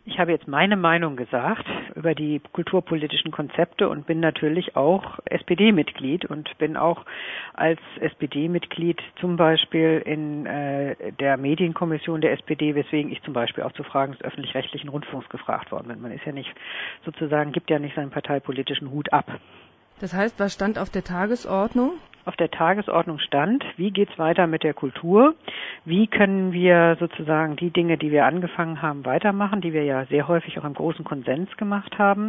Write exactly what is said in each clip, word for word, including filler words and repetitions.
Ich habe jetzt meine Meinung gesagt über die kulturpolitischen Konzepte und bin natürlich auch S P D-Mitglied und bin auch als S P D-Mitglied zum Beispiel in äh, der Medienkommission der S P D, weswegen ich zum Beispiel auch zu Fragen des öffentlich-rechtlichen Rundfunks gefragt worden bin. Man ist ja nicht sozusagen, gibt ja nicht seinen parteipolitischen Hut ab. Das heißt, was stand auf der Tagesordnung? Auf der Tagesordnung stand, wie geht's weiter mit der Kultur? Wie können wir sozusagen die Dinge, die wir angefangen haben, weitermachen, die wir ja sehr häufig auch im großen Konsens gemacht haben?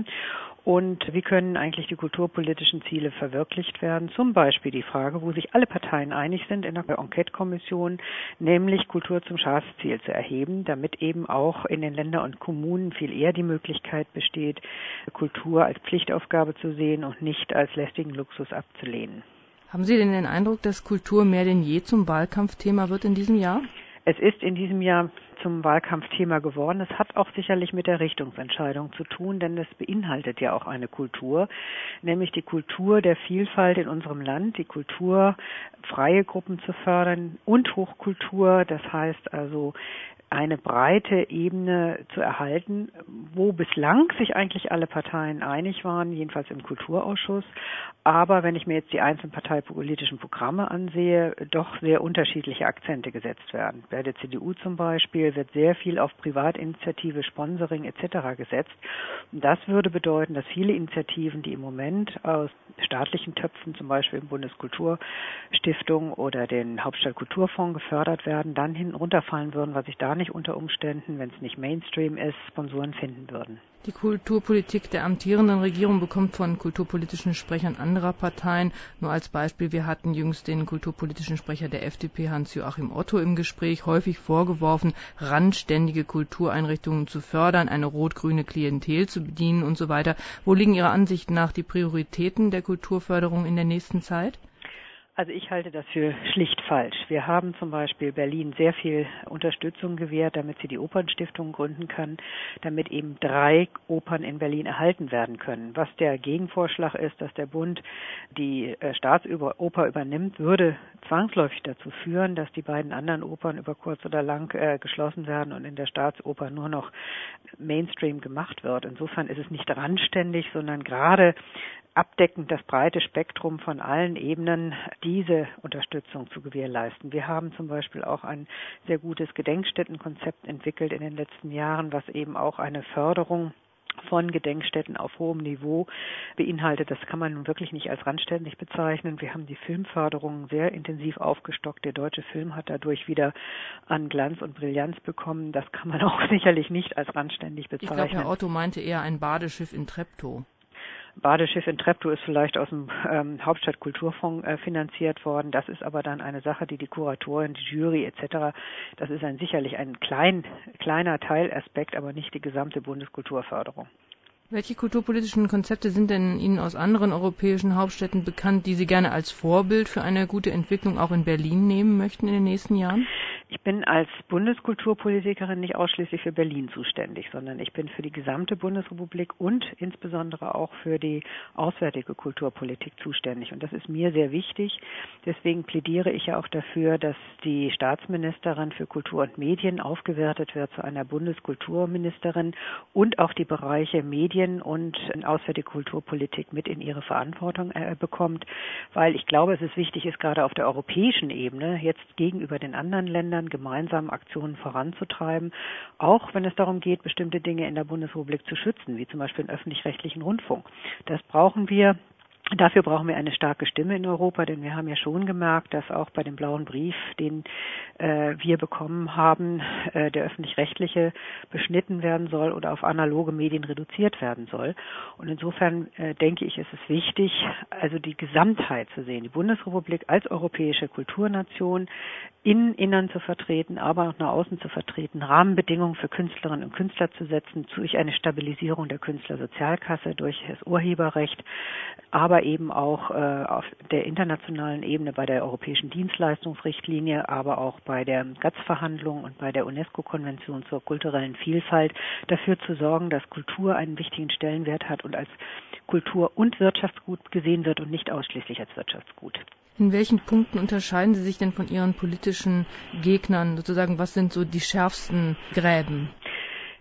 Und wie können eigentlich die kulturpolitischen Ziele verwirklicht werden? Zum Beispiel die Frage, wo sich alle Parteien einig sind in der Enquete-Kommission, nämlich Kultur zum Staatsziel zu erheben, damit eben auch in den Ländern und Kommunen viel eher die Möglichkeit besteht, Kultur als Pflichtaufgabe zu sehen und nicht als lästigen Luxus abzulehnen. Haben Sie denn den Eindruck, dass Kultur mehr denn je zum Wahlkampfthema wird in diesem Jahr? Es ist in diesem Jahr zum Wahlkampfthema geworden. Es hat auch sicherlich mit der Richtungsentscheidung zu tun, denn es beinhaltet ja auch eine Kultur, nämlich die Kultur der Vielfalt in unserem Land, die Kultur, freie Gruppen zu fördern und Hochkultur, das heißt also eine breite Ebene zu erhalten, wo bislang sich eigentlich alle Parteien einig waren, jedenfalls im Kulturausschuss. Aber wenn ich mir jetzt die einzelnen parteipolitischen Programme ansehe, doch sehr unterschiedliche Akzente gesetzt werden. Bei der C D U zum Beispiel wird sehr viel auf Privatinitiative, Sponsoring et cetera gesetzt. Und das würde bedeuten, dass viele Initiativen, die im Moment aus staatlichen Töpfen, zum Beispiel im Bundeskulturstiftung oder den Hauptstadtkulturfonds gefördert werden, dann hinten runterfallen würden, was ich da nicht unter Umständen, wenn es nicht Mainstream ist, Sponsoren finden würden. Die Kulturpolitik der amtierenden Regierung bekommt von kulturpolitischen Sprechern anderer Parteien, nur als Beispiel, wir hatten jüngst den kulturpolitischen Sprecher der F D P, Hans-Joachim Otto, im Gespräch, häufig vorgeworfen, randständige Kultureinrichtungen zu fördern, eine rot-grüne Klientel zu bedienen und so weiter. Wo liegen Ihrer Ansicht nach die Prioritäten der Kulturförderung in der nächsten Zeit? Also ich halte das für schlicht falsch. Wir haben zum Beispiel Berlin sehr viel Unterstützung gewährt, damit sie die Opernstiftung gründen kann, damit eben drei Opern in Berlin erhalten werden können. Was der Gegenvorschlag ist, dass der Bund die Staatsoper übernimmt, würde zwangsläufig dazu führen, dass die beiden anderen Opern über kurz oder lang äh, geschlossen werden und in der Staatsoper nur noch Mainstream gemacht wird. Insofern ist es nicht randständig, sondern gerade abdeckend das breite Spektrum von allen Ebenen, diese Unterstützung zu gewährleisten. Wir haben zum Beispiel auch ein sehr gutes Gedenkstättenkonzept entwickelt in den letzten Jahren, was eben auch eine Förderung von Gedenkstätten auf hohem Niveau beinhaltet. Das kann man nun wirklich nicht als randständig bezeichnen. Wir haben die Filmförderung sehr intensiv aufgestockt. Der deutsche Film hat dadurch wieder an Glanz und Brillanz bekommen. Das kann man auch sicherlich nicht als randständig bezeichnen. Ich glaube, Herr Otto meinte eher ein Badeschiff in Treptow. Badeschiff in Treptow ist vielleicht aus dem ähm, Hauptstadtkulturfonds äh, finanziert worden. Das ist aber dann eine Sache, die die Kuratoren, die Jury et cetera, das ist ein sicherlich ein klein, kleiner Teilaspekt, aber nicht die gesamte Bundeskulturförderung. Welche kulturpolitischen Konzepte sind denn Ihnen aus anderen europäischen Hauptstädten bekannt, die Sie gerne als Vorbild für eine gute Entwicklung auch in Berlin nehmen möchten in den nächsten Jahren? Ich bin als Bundeskulturpolitikerin nicht ausschließlich für Berlin zuständig, sondern ich bin für die gesamte Bundesrepublik und insbesondere auch für die auswärtige Kulturpolitik zuständig. Und das ist mir sehr wichtig. Deswegen plädiere ich ja auch dafür, dass die Staatsministerin für Kultur und Medien aufgewertet wird zu einer Bundeskulturministerin und auch die Bereiche Medien und auswärtige Kulturpolitik mit in ihre Verantwortung äh, bekommt, weil ich glaube, es ist wichtig, ist gerade auf der europäischen Ebene jetzt gegenüber den anderen Ländern gemeinsam Aktionen voranzutreiben, auch wenn es darum geht, bestimmte Dinge in der Bundesrepublik zu schützen, wie zum Beispiel den öffentlich-rechtlichen Rundfunk. Das brauchen wir. Dafür brauchen wir eine starke Stimme in Europa, denn wir haben ja schon gemerkt, dass auch bei dem blauen Brief, den äh, wir bekommen haben, äh, der öffentlich-rechtliche beschnitten werden soll oder auf analoge Medien reduziert werden soll. Und insofern äh, denke ich, ist es wichtig, also die Gesamtheit zu sehen, die Bundesrepublik als europäische Kulturnation innen, innern zu vertreten, aber auch nach außen zu vertreten, Rahmenbedingungen für Künstlerinnen und Künstler zu setzen, durch eine Stabilisierung der Künstlersozialkasse, durch das Urheberrecht, aber eben auch äh, auf der internationalen Ebene bei der Europäischen Dienstleistungsrichtlinie, aber auch bei der GATS-Verhandlung und bei der UNESCO-Konvention zur kulturellen Vielfalt dafür zu sorgen, dass Kultur einen wichtigen Stellenwert hat und als Kultur- und Wirtschaftsgut gesehen wird und nicht ausschließlich als Wirtschaftsgut. In welchen Punkten unterscheiden Sie sich denn von Ihren politischen Gegnern? Sozusagen, was sind so die schärfsten Gräben?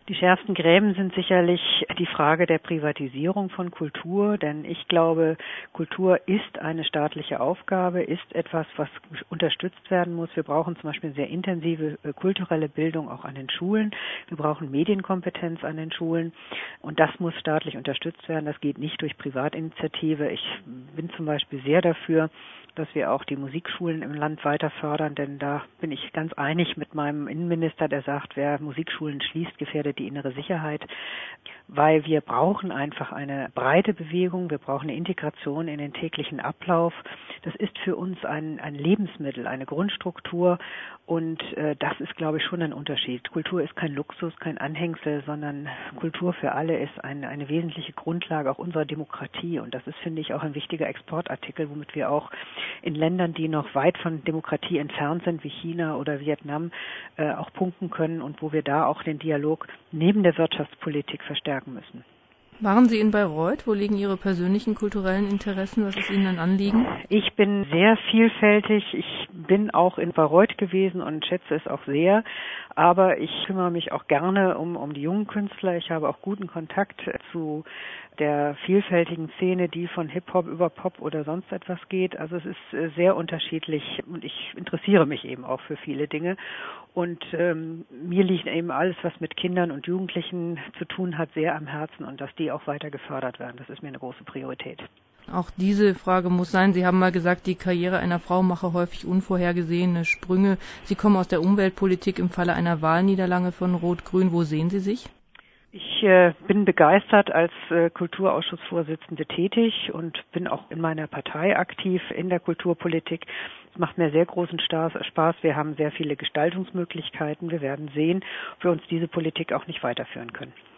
Die schärfsten Gräben sind sicherlich die Frage der Privatisierung von Kultur, denn ich glaube, Kultur ist eine staatliche Aufgabe, ist etwas, was unterstützt werden muss. Wir brauchen zum Beispiel sehr intensive kulturelle Bildung auch an den Schulen. Wir brauchen Medienkompetenz an den Schulen und das muss staatlich unterstützt werden. Das geht nicht durch Privatinitiative. Ich bin zum Beispiel sehr dafür, dass wir auch die Musikschulen im Land weiter fördern, denn da bin ich ganz einig mit meinem Innenminister, der sagt, wer Musikschulen schließt, gefährdet die innere Sicherheit, weil wir brauchen einfach eine breite Bewegung, wir brauchen eine Integration in den täglichen Ablauf. Das ist für uns ein, ein Lebensmittel, eine Grundstruktur und äh, das ist, glaube ich, schon ein Unterschied. Kultur ist kein Luxus, kein Anhängsel, sondern Kultur für alle ist eine, eine wesentliche Grundlage auch unserer Demokratie und das ist, finde ich, auch ein wichtiger Exportartikel, womit wir auch in Ländern, die noch weit von Demokratie entfernt sind, wie China oder Vietnam, äh, auch punkten können und wo wir da auch den Dialog neben der Wirtschaftspolitik verstärken müssen. Waren Sie in Bayreuth? Wo liegen Ihre persönlichen kulturellen Interessen? Was ist Ihnen ein Anliegen? Ich bin sehr vielfältig. Ich bin auch in Bayreuth gewesen und schätze es auch sehr. Aber ich kümmere mich auch gerne um, um die jungen Künstler. Ich habe auch guten Kontakt zu der vielfältigen Szene, die von Hip-Hop über Pop oder sonst etwas geht. Also es ist sehr unterschiedlich und ich interessiere mich eben auch für viele Dinge. Und ähm, mir liegt eben alles, was mit Kindern und Jugendlichen zu tun hat, sehr am Herzen und dass die auch weiter gefördert werden. Das ist mir eine große Priorität. Auch diese Frage muss sein. Sie haben mal gesagt, die Karriere einer Frau mache häufig unvorhergesehene Sprünge. Sie kommen aus der Umweltpolitik im Falle einer Wahlniederlage von Rot-Grün. Wo sehen Sie sich? Ich äh, bin begeistert als äh, Kulturausschussvorsitzende tätig und bin auch in meiner Partei aktiv in der Kulturpolitik. Es macht mir sehr großen Spaß. Wir haben sehr viele Gestaltungsmöglichkeiten. Wir werden sehen, ob wir uns diese Politik auch nicht weiterführen können.